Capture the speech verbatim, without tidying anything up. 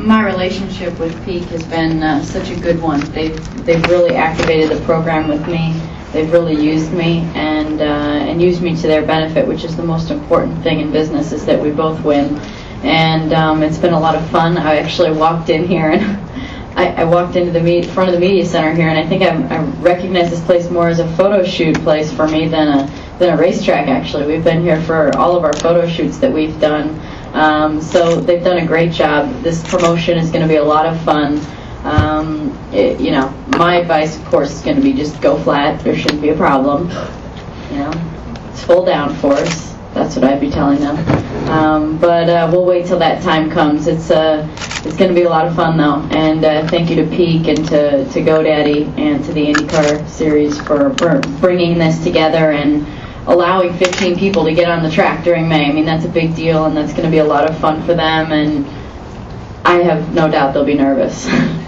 my relationship with Peak has been uh, such a good one. They've they've really activated the program with me. They've really used me and uh, and used me to their benefit, which is the most important thing in business, is that we both win. And um, it's been a lot of fun. I actually walked in here and I, I walked into the me- front of the media center here, and I think I, I recognize this place more as a photo shoot place for me than a than a racetrack. Actually, we've been here for all of our photo shoots that we've done. Um, so they've done a great job. This promotion is going to be a lot of fun. Um, it, you know, my advice, of course, is going to be just go flat. There shouldn't be a problem. You know, it's full downforce. That's what I'd be telling them. Um, but uh, we'll wait till that time comes. It's uh, it's going to be a lot of fun, though. And uh, thank you to Peak and to, to GoDaddy and to the IndyCar Series for, for bringing this together and allowing fifteen people to get on the track during May. I mean, that's a big deal, and that's going to be a lot of fun for them. And I have no doubt they'll be nervous.